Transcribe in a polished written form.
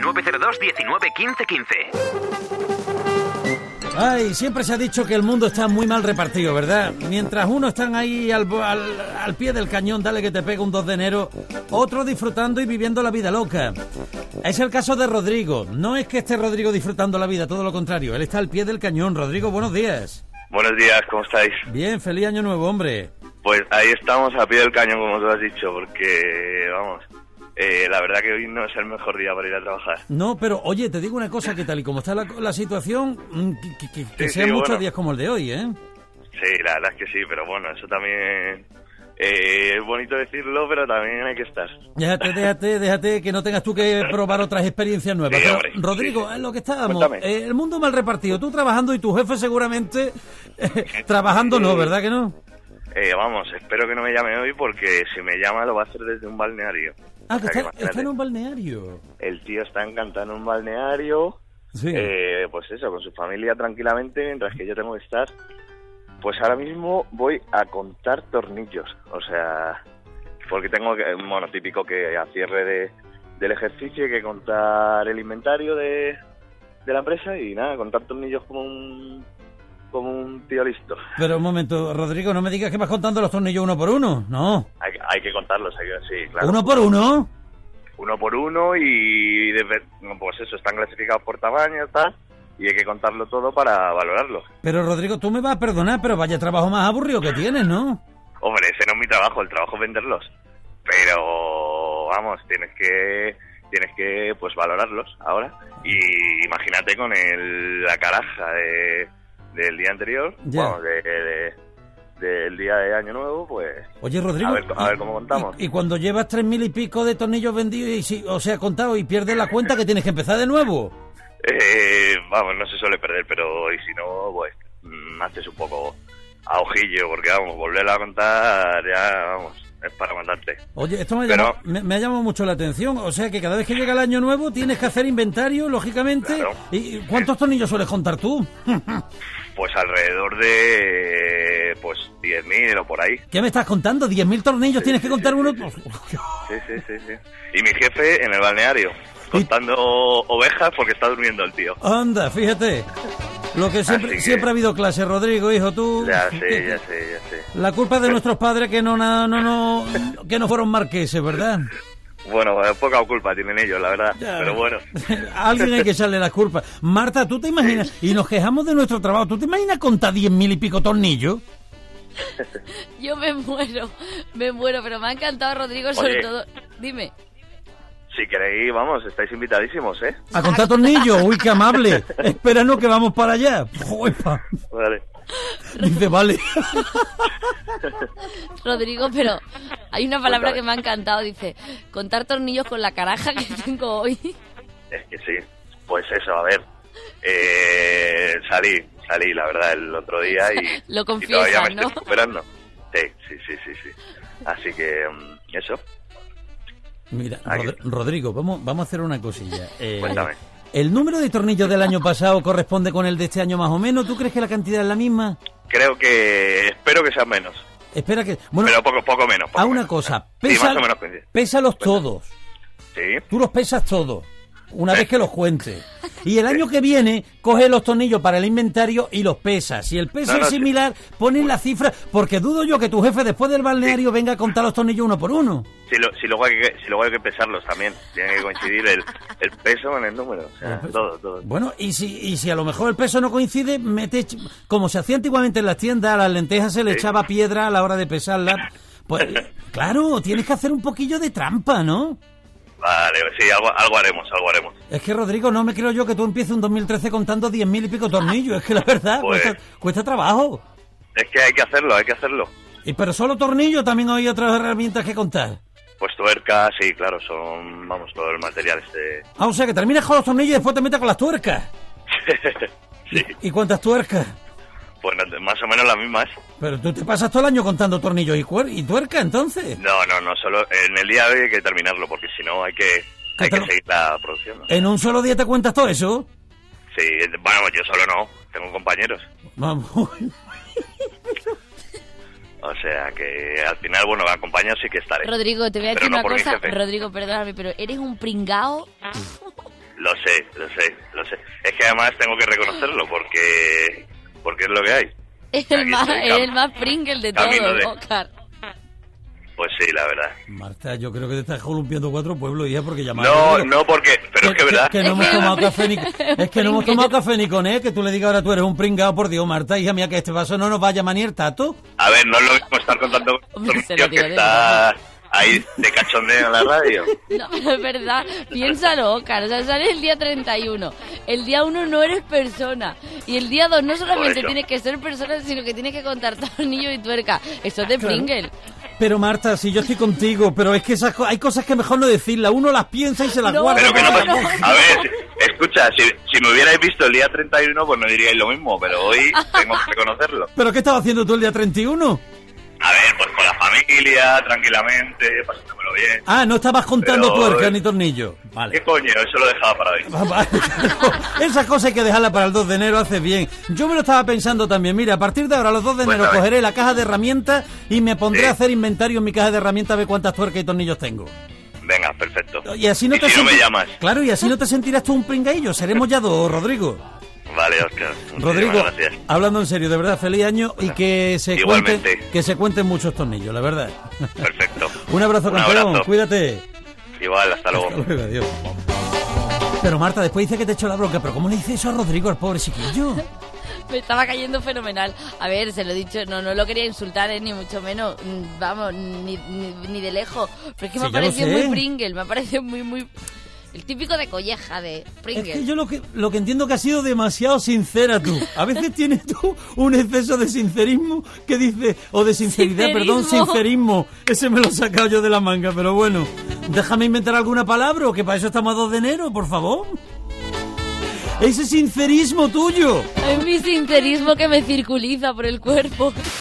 902 19 15 15. Ay, siempre se ha dicho que el mundo está muy mal repartido, ¿verdad? Mientras unos están ahí al pie del cañón, dale que te pega un 2 de enero, otros disfrutando y viviendo la vida loca. Es el caso de Rodrigo. No es que esté Rodrigo disfrutando la vida, todo lo contrario. Él está al pie del cañón. Rodrigo, buenos días. Buenos días, ¿cómo estáis? Bien, feliz año nuevo, hombre. Pues ahí estamos a pie del cañón, como tú has dicho, porque, vamos, la verdad que hoy no es el mejor día para ir a trabajar. No, pero, oye, te digo una cosa, que tal y como está la situación, que sean muchos días como el de hoy, ¿eh? Sí, la verdad es que sí, pero bueno, eso también es bonito decirlo, pero también hay que estar. Déjate, que no tengas tú que probar otras experiencias nuevas. Sí, pero, hombre, Rodrigo, sí. Es lo que estábamos. Cuéntame. El mundo mal repartido, tú trabajando y tu jefe seguramente trabajando no, ¿verdad que no? Vamos, espero que no me llame hoy porque si me llama lo va a hacer desde un balneario. Ah, O sea, que imagínate. está en un balneario. El tío está encantado en un balneario, Sí. pues eso, con su familia tranquilamente, mientras que yo tengo que estar. Pues ahora mismo voy a contar tornillos, o sea, porque tengo que, bueno, típico que a cierre del ejercicio hay que contar el inventario de la empresa y nada, contar tornillos como un tío listo. Pero un momento, Rodrigo, no me digas que vas contando los tornillos uno por uno, no. Hay que contarlos, sí, claro. ¿Uno por uno? Uno por uno y pues eso, están clasificados por tamaño, tal, y hay que contarlo todo para valorarlo. Pero Rodrigo, tú me vas a perdonar, pero vaya trabajo más aburrido que tienes, ¿no? Hombre, ese no es mi trabajo, el trabajo es venderlos. Pero, vamos, tienes que pues valorarlos ahora. Y imagínate con la caraja del día anterior, Ya. vamos, del día de Año Nuevo, pues... Oye, Rodrigo, A ver cómo contamos. Y cuando llevas 3.000 y pico de tornillos vendidos, contado, y pierdes la cuenta, que tienes que empezar de nuevo. Vamos, no se suele perder, pero y si no, pues haces un poco a ojillo, porque vamos, volverlo a contar ya, vamos, es para matarte. Oye, esto me ha llamado mucho la atención. O sea que cada vez que llega el año nuevo tienes que hacer inventario, lógicamente. Claro. ¿Y cuántos tornillos sueles contar tú? Pues alrededor de, pues, 10.000 o por ahí. ¿Qué me estás contando? ¿10.000 tornillos Sí, tienes que contar uno? Sí. Y mi jefe en el balneario, contando ovejas porque está durmiendo el tío. Anda, fíjate. Lo que siempre ha habido clase, Rodrigo, hijo, tú... Ya sé. La culpa es de nuestros padres que no fueron marqueses, ¿verdad? Bueno, poca culpa tienen ellos, la verdad, Ya. pero bueno. Alguien hay que echarle la culpa. Marta, ¿tú te imaginas? Y nos quejamos de nuestro trabajo. ¿Tú te imaginas contar 10.000 y pico tornillos? Yo me muero, pero me ha encantado, Rodrigo, sobre Oye. todo... Dime. Si queréis, vamos, estáis invitadísimos, ¿eh? ¿A contar tornillos? Uy, qué amable. Espéranos que vamos para allá. Uepa. Vale. Dice, vale. Rodrigo, pero hay una palabra Cuéntame. que me ha encantado, dice, contar tornillos con la caraja que tengo hoy. Es que sí, pues eso, a ver, salí, la verdad, el otro día y, Lo y confiesas, todavía me ¿no? estoy recuperando. Sí. Así que, eso, Mira, Aquí. Rodrigo, vamos a hacer una cosilla. Cuéntame. ¿El número de tornillos del año pasado corresponde con el de este año más o menos? ¿Tú crees que la cantidad es la misma? espero que sean menos, Espera que... Bueno, pero poco menos. a una cosa. Sí, más o menos coincide. Pésalos todos. Sí, Tú los pesas todos, una vez que los cuentes. Y el año que viene, coges los tornillos para el inventario y los pesas. Si el peso es similar, pones la cifra, porque dudo yo que tu jefe después del balneario venga a contar los tornillos uno por uno. si luego hay que pesarlos también, tiene que coincidir el peso con el número, o sea, todo. Bueno, y si a lo mejor el peso no coincide, como se hacía antiguamente en las tiendas, a las lentejas se le echaba piedra a la hora de pesarlas. Pues claro, tienes que hacer un poquillo de trampa, ¿no? Vale, sí, algo haremos. Es que, Rodrigo, no me creo yo que tú empieces un 2013 contando 10.000 y pico tornillos. Es que la verdad, Pues- cuesta trabajo. Es que hay que hacerlo. Pero solo tornillos, también hay otras herramientas que contar. Pues tuercas, sí, claro, son, vamos, todo el material Ah, o sea, que terminas con los tornillos y después te metes con las tuercas. Sí, ¿Y cuántas tuercas? pues más o menos las mismas. Pero tú te pasas todo el año contando tornillos y tuercas, entonces. No, solo en el día de hoy hay que terminarlo, porque si no hay que seguir la producción, ¿no? ¿En un solo día te cuentas todo eso? Sí, bueno, yo solo no, tengo compañeros. Vamos. O sea que al final, bueno, acompañado sí que estaré. Rodrigo, te voy a Pero decir no una por mi cosa. jefe. Rodrigo, perdóname, pero eres un pringao. Lo sé. Es que además tengo que reconocerlo porque es lo que hay. Es el más Pringle de todos, Óscar. Pues sí, la verdad. Marta, yo creo que te estás columpiando 4 pueblos, hija, porque llamar. No, porque... Pero es que verdad... Que no hemos tomado café ni... Es que no hemos tomado café ni con él, que tú le digas ahora tú eres un pringao, por Dios, Marta, hija mía, que este vaso no nos va a llamar ni el tato. A ver, no es lo mismo estar contando con un tío que está ahí de cachondeo en la radio. No, pero es verdad, piénsalo, Óscar, o sea, sale el día 31, el día 1 no eres persona, y el día 2 no solamente tienes que ser persona, sino que tienes que contar tornillo y tuerca, eso es de Pringle. Pero Marta, si yo estoy contigo, pero es que hay cosas que mejor no decirlas, uno las piensa y se las guarda. Pero que no pasa. A ver, escucha, si me hubierais visto el día 31, pues no diríais lo mismo, pero hoy tengo que reconocerlo. ¿Pero qué estabas haciendo tú el día 31? A ver, pues con la familia, tranquilamente, pasándomelo bien. Ah, no estabas contando tuerca ni tornillo. Vale. ¿Qué coño? Eso lo dejaba para hoy. Esas cosas hay que dejarlas para el 2 de enero, hace bien. Yo me lo estaba pensando también. Mira, a partir de ahora, los 2 de enero, cogeré la caja de herramientas y me pondré a hacer inventario en mi caja de herramientas a ver cuántas tuercas y tornillos tengo. Venga, perfecto. Y así no no me llamas. Claro, y así no te sentirás tú un pringaillo. Seremos ya 2, Rodrigo. Vale, Óscar. Rodrigo, gracias. Hablando en serio, de verdad, feliz año y que se cuenten muchos tornillos, la verdad. Perfecto. Un abrazo, campeón, cuídate. Igual, hasta luego. Hasta luego, adiós. Pero Marta, después dice que te echo la bronca, pero ¿cómo le dice eso a Rodrigo, al pobre chiquillo? Me estaba cayendo fenomenal. A ver, se lo he dicho, no lo quería insultar, ni mucho menos, vamos, ni de lejos. Pero es que me ha parecido muy Pringle, me ha parecido muy... El típico de colleja de Pringle. Es que yo lo que entiendo que has sido demasiado sincera tú. A veces tienes tú un exceso de sincerismo que dice... O de sinceridad, sincerismo. Ese me lo he sacado yo de la manga, pero bueno. Déjame inventar alguna palabra, o que para eso estamos a 2 de enero, por favor. Ese sincerismo tuyo. Es mi sincerismo que me circuliza por el cuerpo.